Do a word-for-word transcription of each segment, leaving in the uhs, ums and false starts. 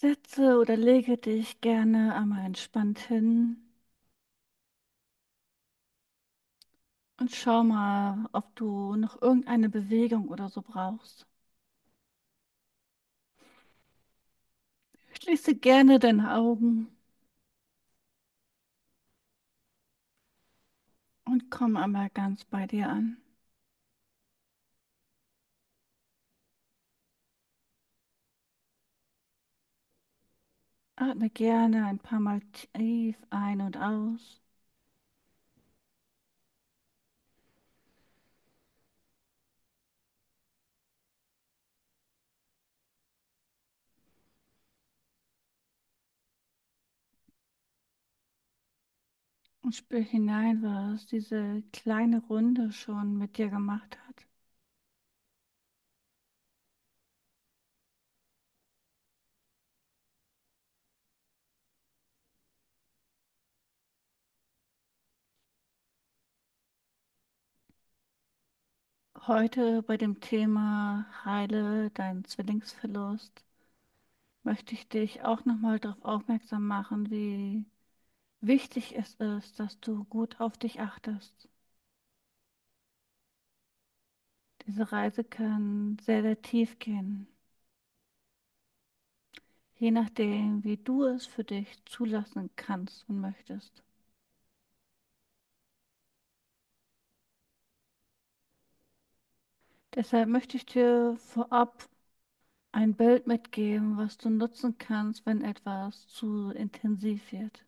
Setze oder lege dich gerne einmal entspannt hin und schau mal, ob du noch irgendeine Bewegung oder so brauchst. Schließe gerne deine Augen und komm einmal ganz bei dir an. Atme gerne ein paar Mal tief ein und aus und spür hinein, was diese kleine Runde schon mit dir gemacht hat. Heute bei dem Thema Heile deinen Zwillingsverlust möchte ich dich auch nochmal darauf aufmerksam machen, wie wichtig es ist, dass du gut auf dich achtest. Diese Reise kann sehr, sehr tief gehen, je nachdem, wie du es für dich zulassen kannst und möchtest. Deshalb möchte ich dir vorab ein Bild mitgeben, was du nutzen kannst, wenn etwas zu intensiv wird.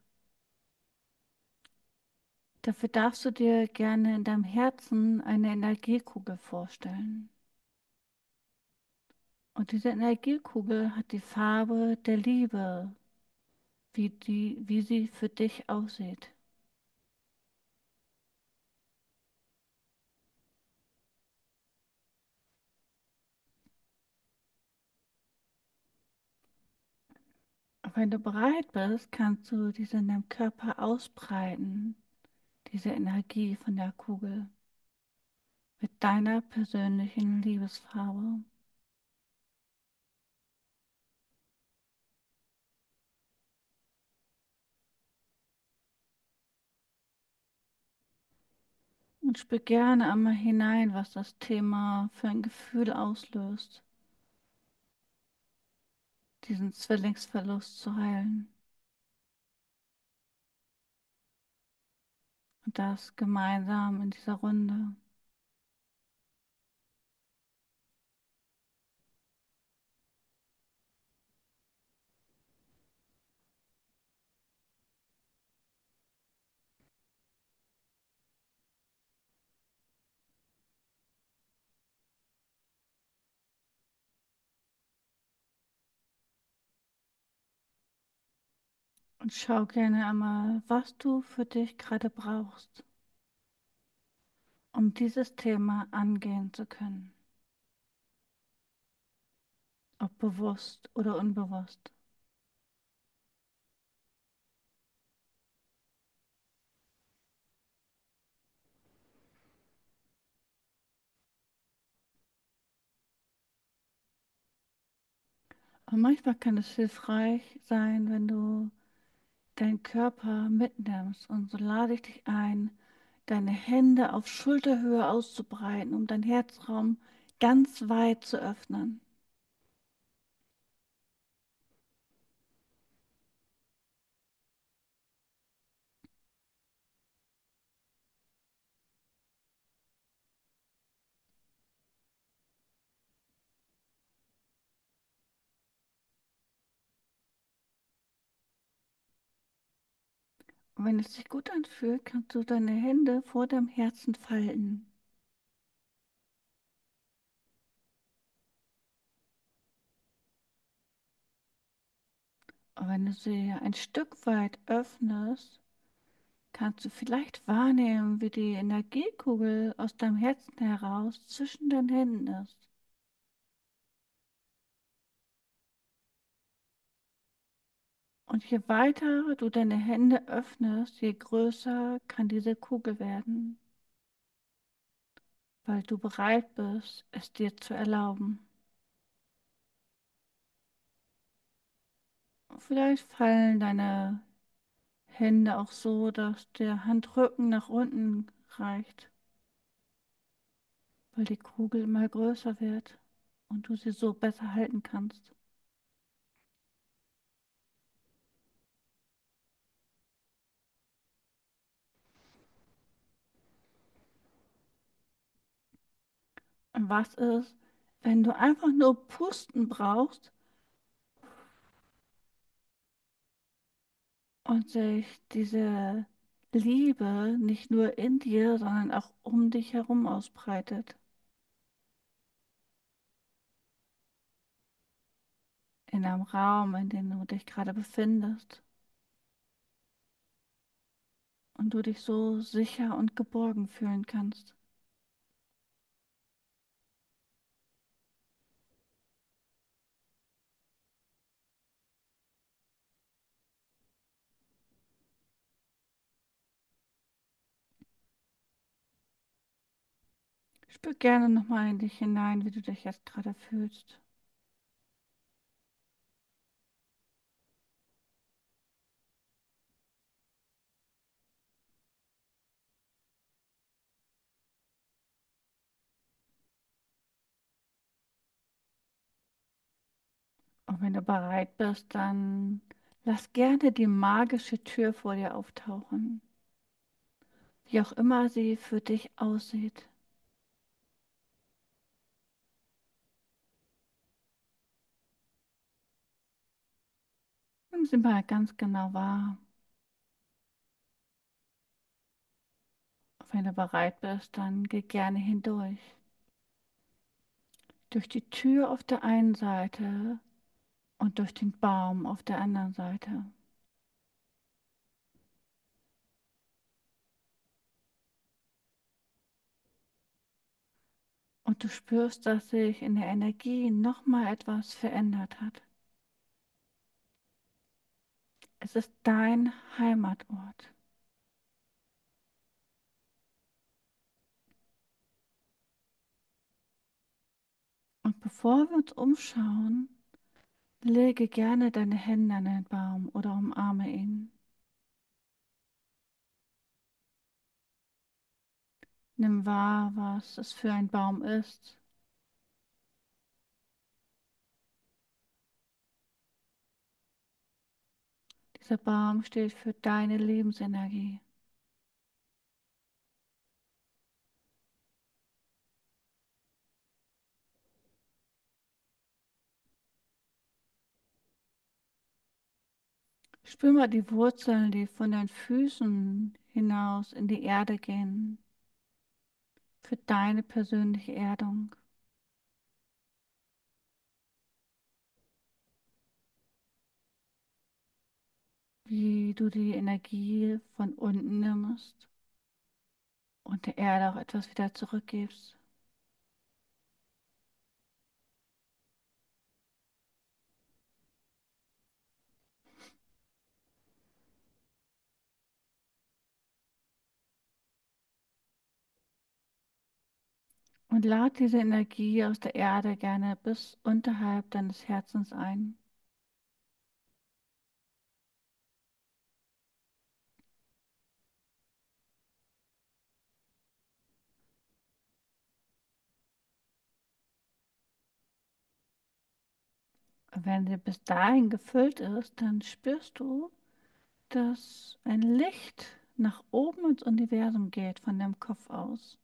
Dafür darfst du dir gerne in deinem Herzen eine Energiekugel vorstellen. Und diese Energiekugel hat die Farbe der Liebe, wie die, wie sie für dich aussieht. Und wenn du bereit bist, kannst du diese in deinem Körper ausbreiten, diese Energie von der Kugel mit deiner persönlichen Liebesfarbe. Und spür gerne einmal hinein, was das Thema für ein Gefühl auslöst, diesen Zwillingsverlust zu heilen. Und das gemeinsam in dieser Runde. Und schau gerne einmal, was du für dich gerade brauchst, um dieses Thema angehen zu können. Ob bewusst oder unbewusst. Und manchmal kann es hilfreich sein, wenn du deinen Körper mitnimmst. Und so lade ich dich ein, deine Hände auf Schulterhöhe auszubreiten, um deinen Herzraum ganz weit zu öffnen. Und wenn es sich gut anfühlt, kannst du deine Hände vor deinem Herzen falten. Und wenn du sie ein Stück weit öffnest, kannst du vielleicht wahrnehmen, wie die Energiekugel aus deinem Herzen heraus zwischen deinen Händen ist. Und je weiter du deine Hände öffnest, je größer kann diese Kugel werden, weil du bereit bist, es dir zu erlauben. Vielleicht fallen deine Hände auch so, dass der Handrücken nach unten reicht, weil die Kugel immer größer wird und du sie so besser halten kannst. Und was ist, wenn du einfach nur pusten brauchst und sich diese Liebe nicht nur in dir, sondern auch um dich herum ausbreitet, in einem Raum, in dem du dich gerade befindest und du dich so sicher und geborgen fühlen kannst. Spür gerne nochmal in dich hinein, wie du dich jetzt gerade fühlst. Und wenn du bereit bist, dann lass gerne die magische Tür vor dir auftauchen, wie auch immer sie für dich aussieht. Nimm sie mal ganz genau wahr. Und wenn du bereit bist, dann geh gerne hindurch. Durch die Tür auf der einen Seite und durch den Baum auf der anderen Seite. Und du spürst, dass sich in der Energie nochmal etwas verändert hat. Es ist dein Heimatort. Und bevor wir uns umschauen, lege gerne deine Hände an den Baum oder umarme ihn. Nimm wahr, was es für ein Baum ist. Dieser Baum steht für deine Lebensenergie. Spür mal die Wurzeln, die von den Füßen hinaus in die Erde gehen, für deine persönliche Erdung. Wie du die Energie von unten nimmst und der Erde auch etwas wieder zurückgibst. Und lad diese Energie aus der Erde gerne bis unterhalb deines Herzens ein. Und wenn sie bis dahin gefüllt ist, dann spürst du, dass ein Licht nach oben ins Universum geht von deinem Kopf aus.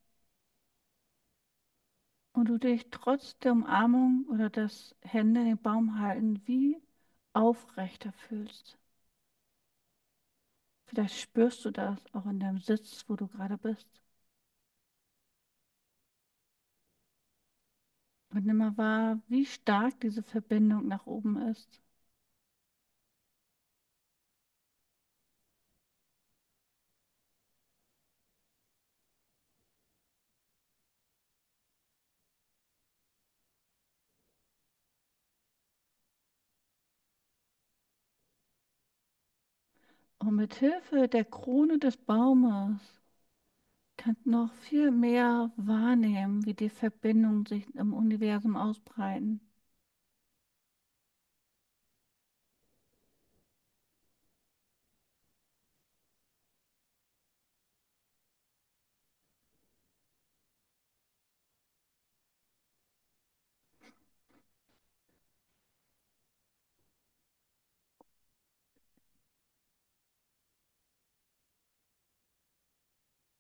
Und du dich trotz der Umarmung oder das Hände den Baum halten wie aufrechter fühlst. Vielleicht spürst du das auch in deinem Sitz, wo du gerade bist. Und nimm mal wahr, wie stark diese Verbindung nach oben ist. Und mit Hilfe der Krone des Baumes kannst du noch viel mehr wahrnehmen, wie die Verbindungen sich im Universum ausbreiten.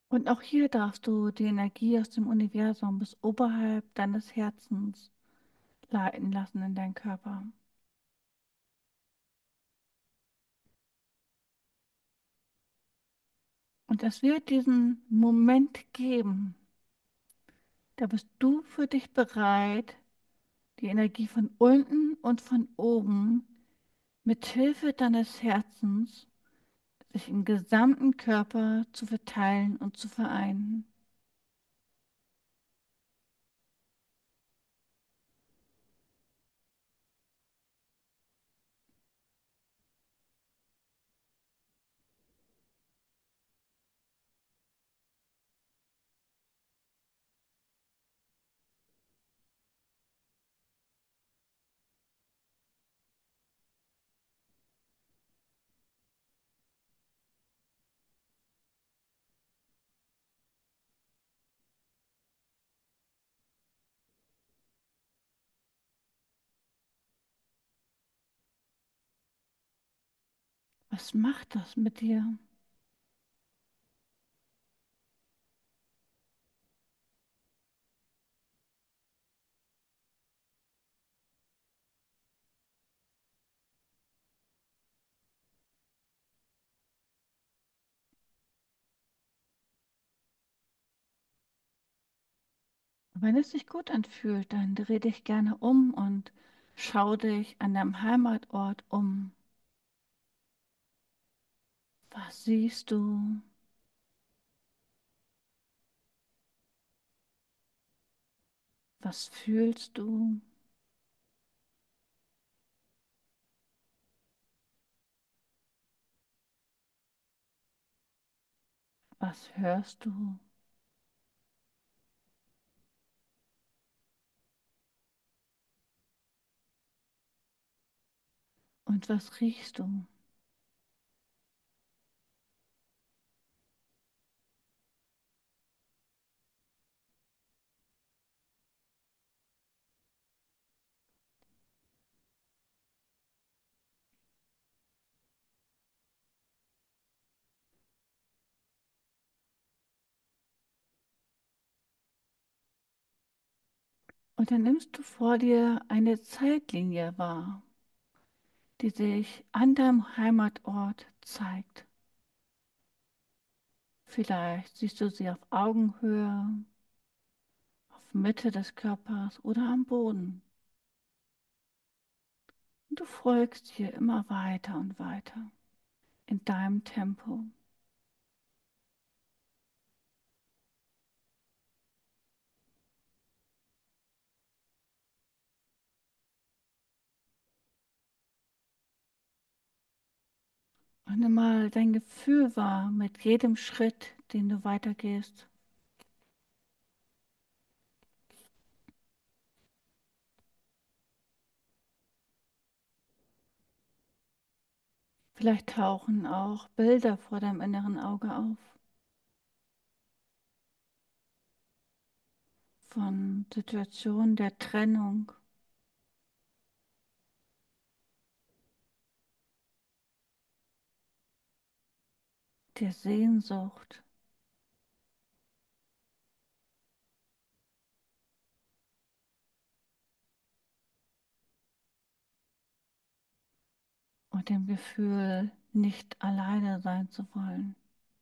Und auch hier darfst du die Energie aus dem Universum bis oberhalb deines Herzens leiten lassen in deinen Körper. Und es wird diesen Moment geben, da bist du für dich bereit, die Energie von unten und von oben mit Hilfe deines Herzens sich im gesamten Körper zu verteilen und zu vereinen. Was macht das mit dir? Wenn es sich gut anfühlt, dann dreh dich gerne um und schau dich an deinem Heimatort um. Was siehst du? Was fühlst du? Was hörst du? Und was riechst du? Und dann nimmst du vor dir eine Zeitlinie wahr, die sich an deinem Heimatort zeigt. Vielleicht siehst du sie auf Augenhöhe, auf Mitte des Körpers oder am Boden. Und du folgst hier immer weiter und weiter in deinem Tempo. Und nimm mal dein Gefühl wahr mit jedem Schritt, den du weitergehst. Vielleicht tauchen auch Bilder vor deinem inneren Auge auf von Situationen der Trennung, der Sehnsucht und dem Gefühl, nicht alleine sein zu wollen.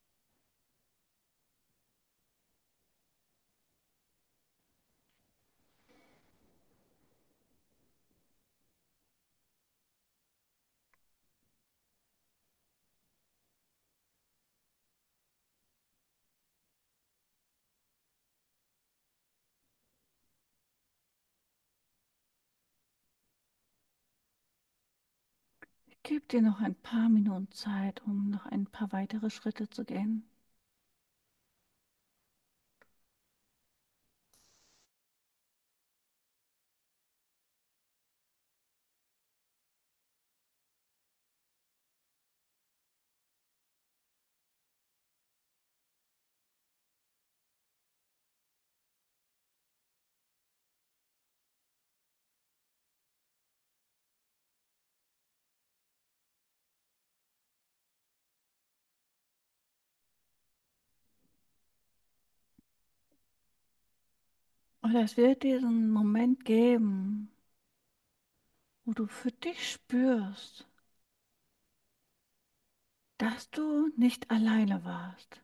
Ich gebe dir noch ein paar Minuten Zeit, um noch ein paar weitere Schritte zu gehen. Oder es wird diesen Moment geben, wo du für dich spürst, dass du nicht alleine warst,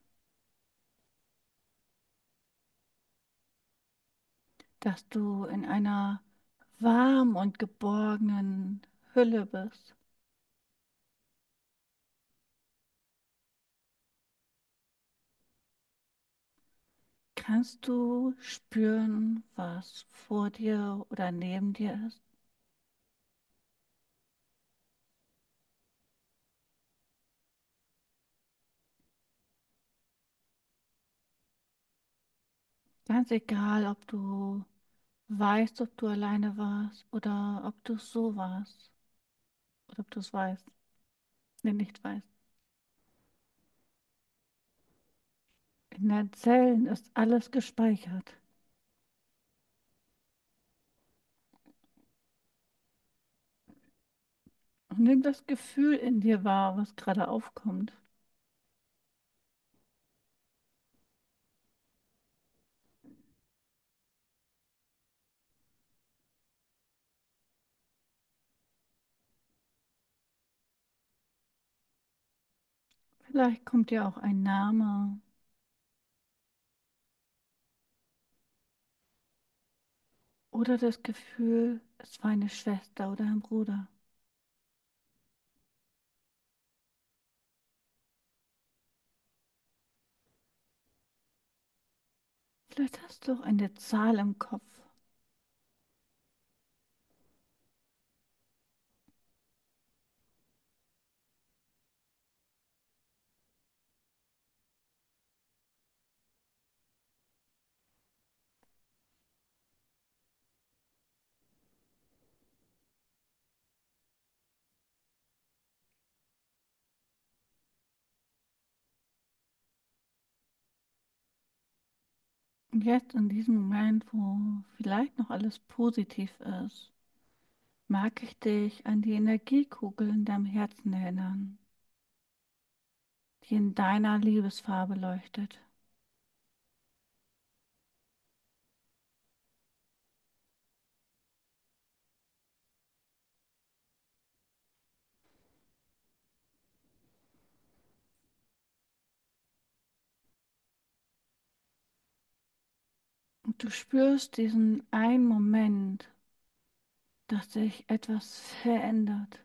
dass du in einer warmen und geborgenen Hülle bist. Kannst du spüren, was vor dir oder neben dir ist? Ganz egal, ob du weißt, ob du alleine warst oder ob du es so warst oder ob du es weißt, nee, nicht weißt. In deinen Zellen ist alles gespeichert. Und nimm das Gefühl in dir wahr, was gerade aufkommt. Vielleicht kommt dir auch ein Name oder das Gefühl, es war eine Schwester oder ein Bruder. Vielleicht hast du auch eine Zahl im Kopf. Und jetzt in diesem Moment, wo vielleicht noch alles positiv ist, mag ich dich an die Energiekugel in deinem Herzen erinnern, die in deiner Liebesfarbe leuchtet. Und du spürst diesen einen Moment, dass sich etwas verändert.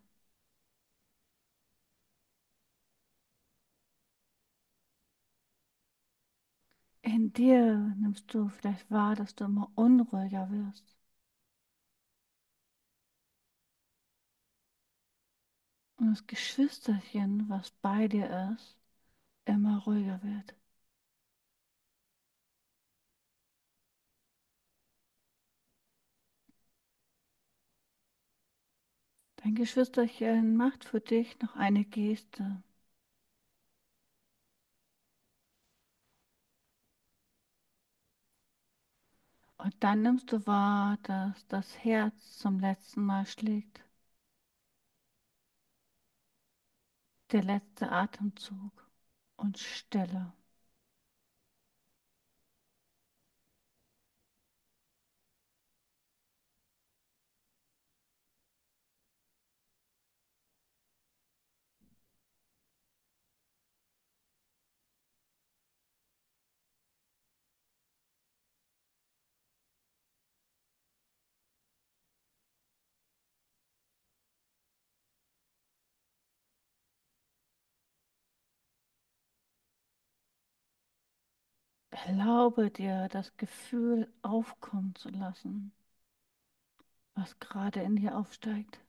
In dir nimmst du vielleicht wahr, dass du immer unruhiger wirst. Und das Geschwisterchen, was bei dir ist, immer ruhiger wird. Dein Geschwisterchen macht für dich noch eine Geste. Und dann nimmst du wahr, dass das Herz zum letzten Mal schlägt. Der letzte Atemzug und Stille. Erlaube dir, das Gefühl aufkommen zu lassen, was gerade in dir aufsteigt.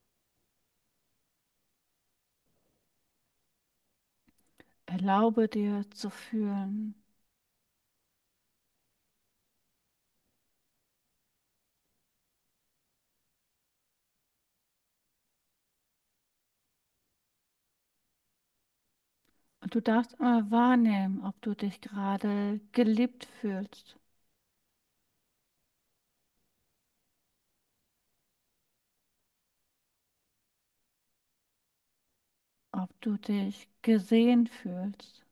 Erlaube dir zu fühlen. Und du darfst immer wahrnehmen, ob du dich gerade geliebt fühlst, ob du dich gesehen fühlst.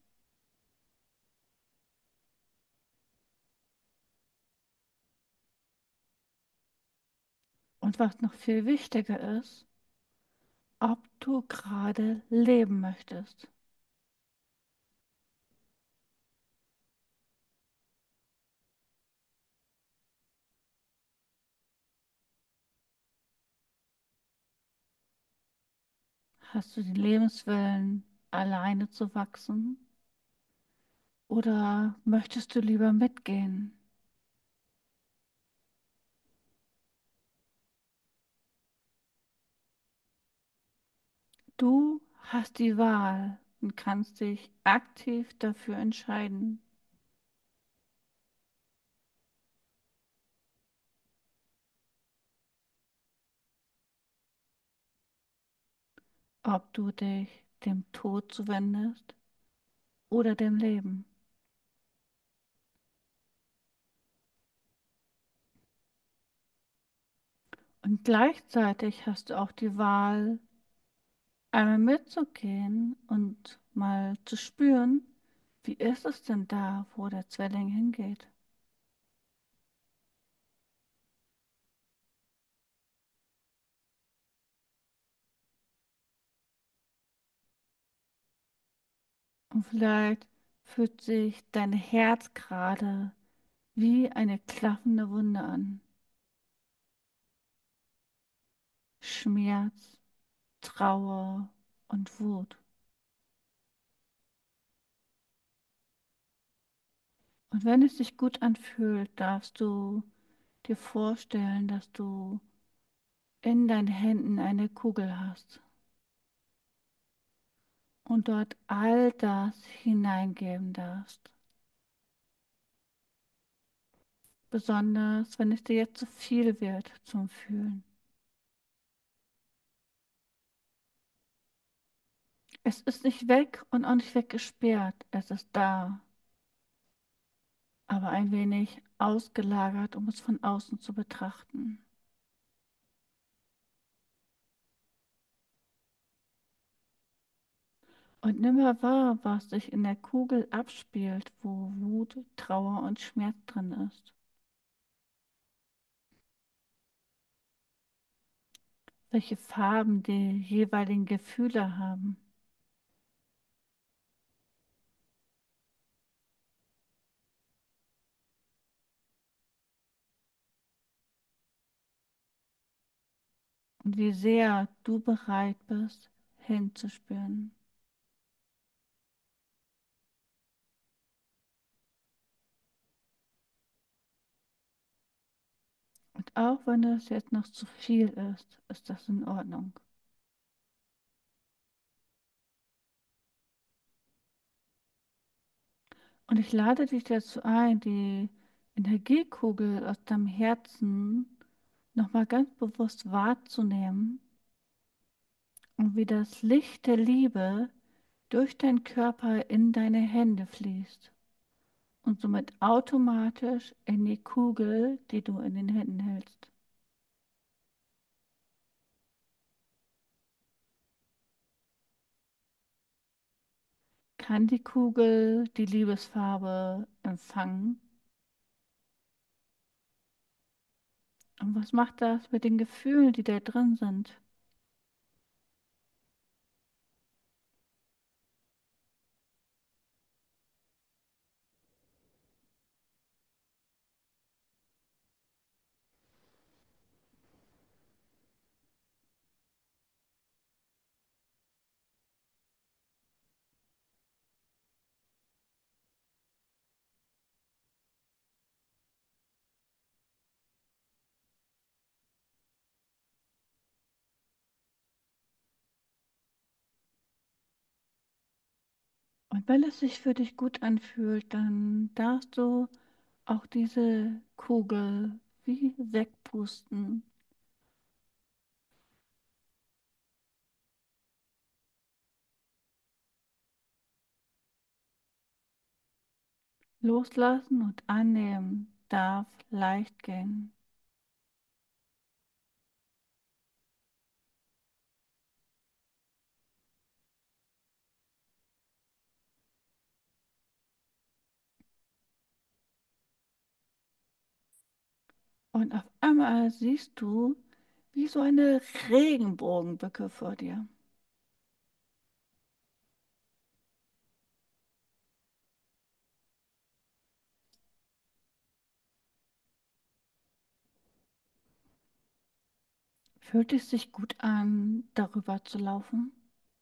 Und was noch viel wichtiger ist, ob du gerade leben möchtest. Hast du den Lebenswillen, alleine zu wachsen? Oder möchtest du lieber mitgehen? Du hast die Wahl und kannst dich aktiv dafür entscheiden, ob du dich dem Tod zuwendest oder dem Leben. Und gleichzeitig hast du auch die Wahl, einmal mitzugehen und mal zu spüren, wie ist es denn da, wo der Zwilling hingeht? Und vielleicht fühlt sich dein Herz gerade wie eine klaffende Wunde an. Schmerz, Trauer und Wut. Und wenn es sich gut anfühlt, darfst du dir vorstellen, dass du in deinen Händen eine Kugel hast und dort all das hineingeben darfst. Besonders wenn es dir jetzt zu viel wird zum Fühlen. Es ist nicht weg und auch nicht weggesperrt. Es ist da, aber ein wenig ausgelagert, um es von außen zu betrachten. Und nimm mal wahr, was sich in der Kugel abspielt, wo Wut, Trauer und Schmerz drin ist. Welche Farben die jeweiligen Gefühle haben. Und wie sehr du bereit bist, hinzuspüren. Und auch wenn das jetzt noch zu viel ist, ist das in Ordnung. Und ich lade dich dazu ein, die Energiekugel aus deinem Herzen nochmal ganz bewusst wahrzunehmen und wie das Licht der Liebe durch deinen Körper in deine Hände fließt und somit automatisch in die Kugel, die du in den Händen hältst. Kann die Kugel die Liebesfarbe empfangen? Und was macht das mit den Gefühlen, die da drin sind? Und wenn es sich für dich gut anfühlt, dann darfst du auch diese Kugel wie wegpusten, loslassen und annehmen darf leicht gehen. Und auf einmal siehst du, wie so eine Regenbogenbücke vor dir. Fühlt es sich gut an, darüber zu laufen?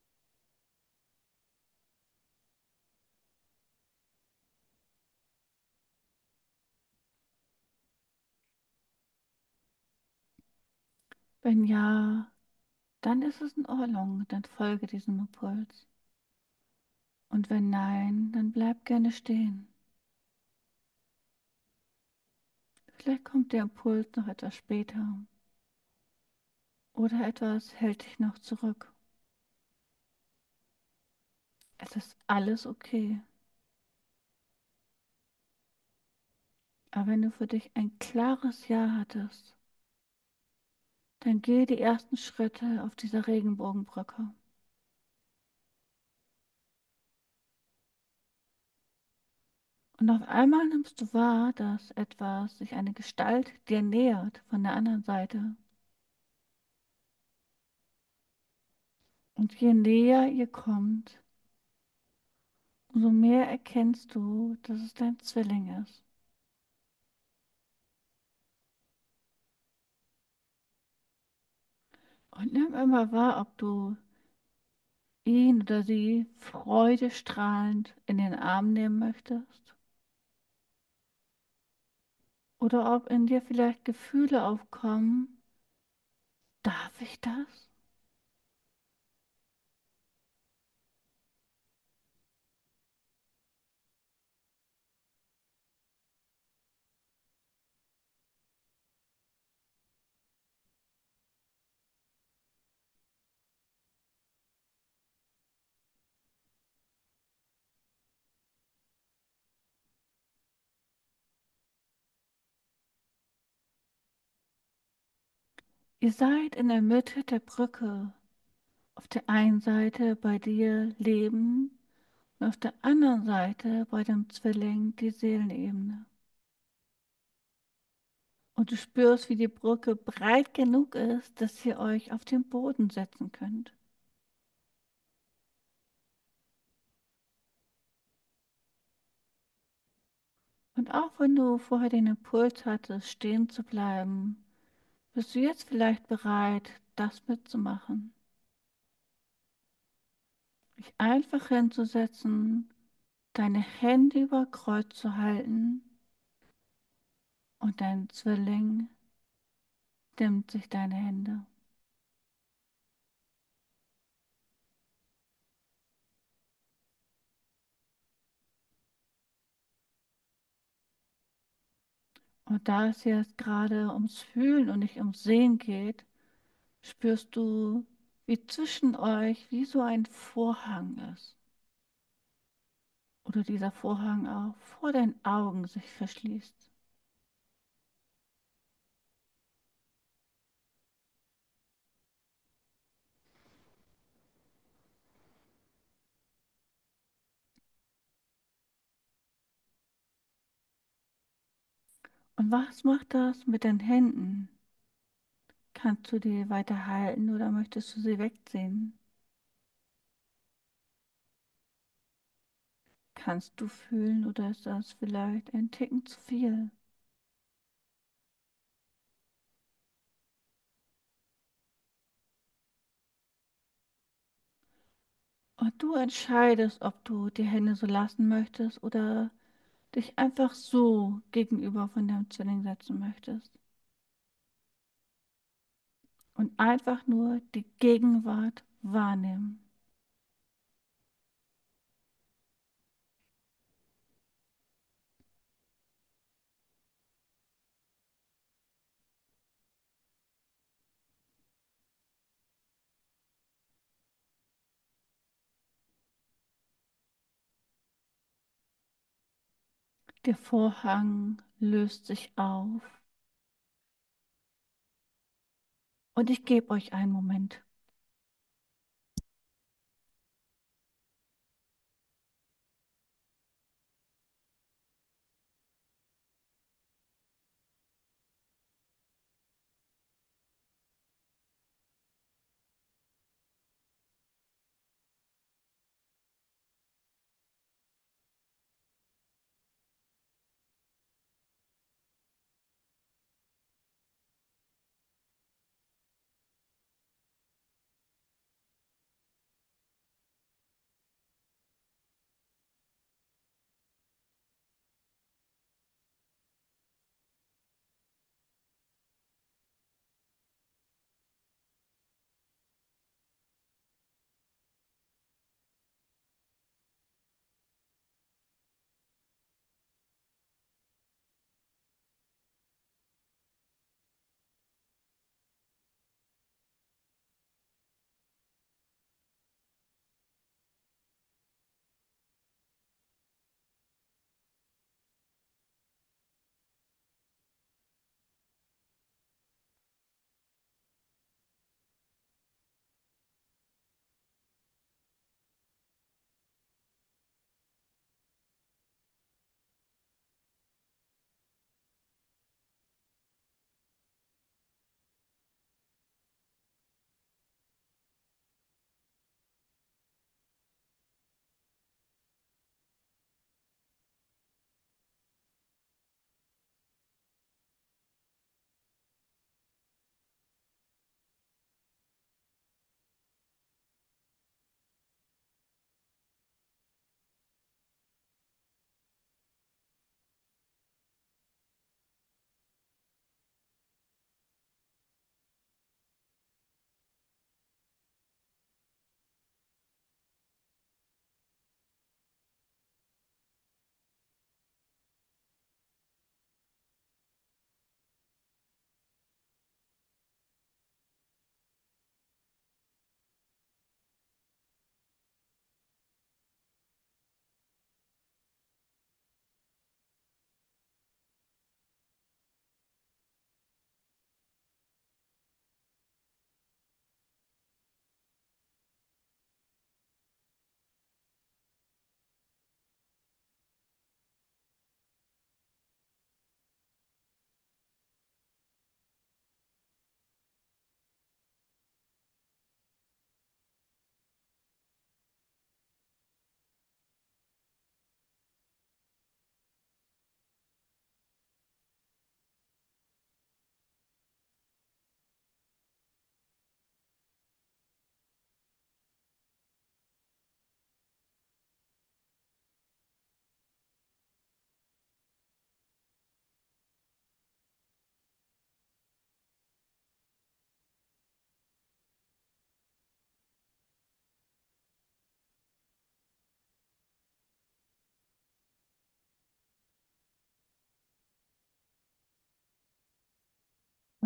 Wenn ja, dann ist es in Ordnung, dann folge diesem Impuls. Und wenn nein, dann bleib gerne stehen. Vielleicht kommt der Impuls noch etwas später oder etwas hält dich noch zurück. Es ist alles okay. Aber wenn du für dich ein klares Ja hattest, dann gehe die ersten Schritte auf dieser Regenbogenbrücke. Und auf einmal nimmst du wahr, dass etwas, sich eine Gestalt dir nähert von der anderen Seite. Und je näher ihr kommt, umso mehr erkennst du, dass es dein Zwilling ist. Und nimm immer wahr, ob du ihn oder sie freudestrahlend in den Arm nehmen möchtest. Oder ob in dir vielleicht Gefühle aufkommen. Darf ich das? Ihr seid in der Mitte der Brücke. Auf der einen Seite bei dir Leben und auf der anderen Seite bei dem Zwilling die Seelenebene. Und du spürst, wie die Brücke breit genug ist, dass ihr euch auf den Boden setzen könnt. Und auch wenn du vorher den Impuls hattest, stehen zu bleiben, bist du jetzt vielleicht bereit, das mitzumachen. Dich einfach hinzusetzen, deine Hände über Kreuz zu halten und dein Zwilling nimmt sich deine Hände. Und da es jetzt gerade ums Fühlen und nicht ums Sehen geht, spürst du, wie zwischen euch wie so ein Vorhang ist. Oder dieser Vorhang auch vor deinen Augen sich verschließt. Und was macht das mit den Händen? Kannst du die weiter halten oder möchtest du sie wegziehen? Kannst du fühlen oder ist das vielleicht ein Ticken zu viel? Und du entscheidest, ob du die Hände so lassen möchtest oder dich einfach so gegenüber von deinem Zwilling setzen möchtest. Und einfach nur die Gegenwart wahrnehmen. Der Vorhang löst sich auf und ich gebe euch einen Moment.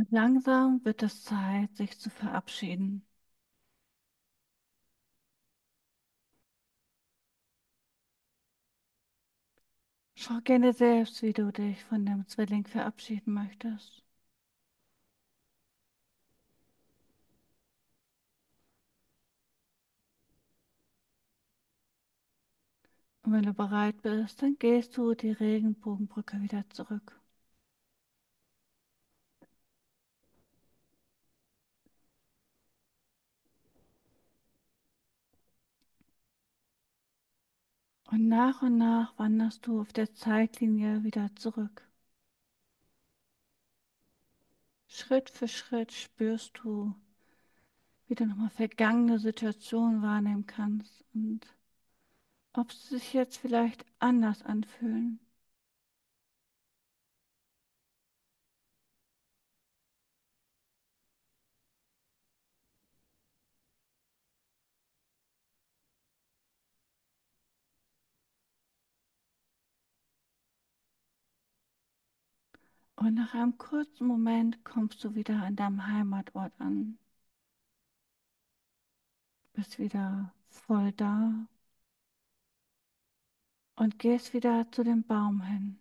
Und langsam wird es Zeit, sich zu verabschieden. Schau gerne selbst, wie du dich von dem Zwilling verabschieden möchtest. Und wenn du bereit bist, dann gehst du die Regenbogenbrücke wieder zurück. Und nach und nach wanderst du auf der Zeitlinie wieder zurück. Schritt für Schritt spürst du, wie du nochmal vergangene Situationen wahrnehmen kannst und ob sie sich jetzt vielleicht anders anfühlen. Und nach einem kurzen Moment kommst du wieder an deinem Heimatort an, bist wieder voll da und gehst wieder zu dem Baum hin.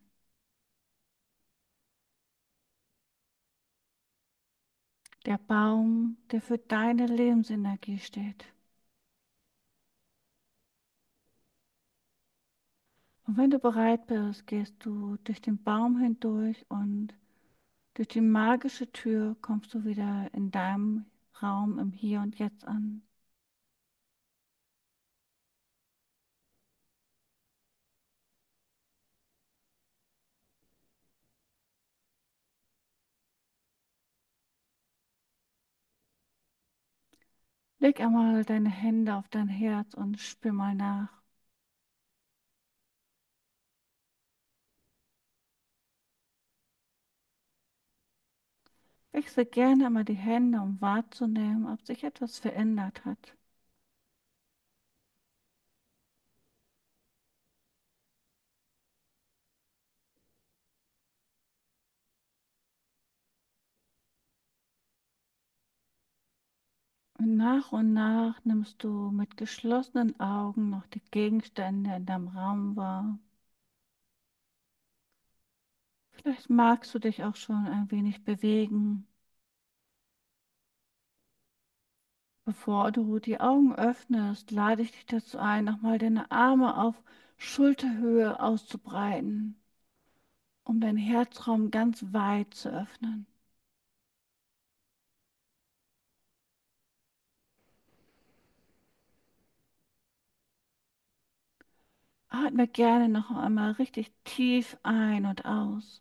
Der Baum, der für deine Lebensenergie steht. Und wenn du bereit bist, gehst du durch den Baum hindurch und durch die magische Tür kommst du wieder in deinem Raum im Hier und Jetzt an. Leg einmal deine Hände auf dein Herz und spür mal nach. Wechsle gerne einmal die Hände, um wahrzunehmen, ob sich etwas verändert hat. Und nach und nach nimmst du mit geschlossenen Augen noch die Gegenstände in deinem Raum wahr. Vielleicht magst du dich auch schon ein wenig bewegen. Bevor du die Augen öffnest, lade ich dich dazu ein, nochmal deine Arme auf Schulterhöhe auszubreiten, um deinen Herzraum ganz weit zu öffnen. Atme gerne noch einmal richtig tief ein und aus.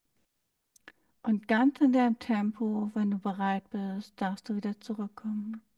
Und ganz in deinem Tempo, wenn du bereit bist, darfst du wieder zurückkommen.